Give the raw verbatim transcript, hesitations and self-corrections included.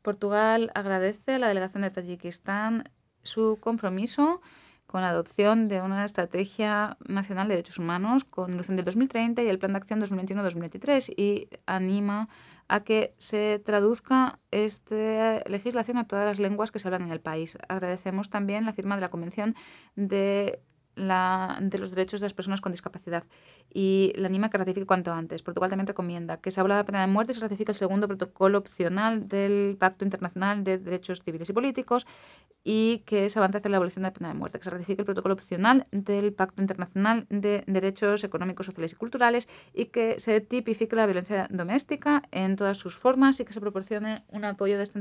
Portugal agradece a la delegación de Tayikistán su compromiso con la adopción de una estrategia nacional de derechos humanos con duración del dos mil treinta y el Plan de Acción dos mil veintiuno dos mil veintitrés y anima a que se traduzca esta legislación a todas las lenguas que se hablan en el país. Agradecemos también la firma de la Convención de, la, de los Derechos de las Personas con Discapacidad y la anima a que ratifique cuanto antes. Portugal también recomienda que se abra la pena de muerte y se ratifique el segundo protocolo opcional del Pacto Internacional de Derechos Civiles y Políticos y que se avance hacia la abolición de la pena de muerte, que se ratifique el protocolo opcional del Pacto Internacional de Derechos Económicos, Sociales y Culturales y que se tipifique la violencia doméstica en todas sus formas y que se proporcione un apoyo de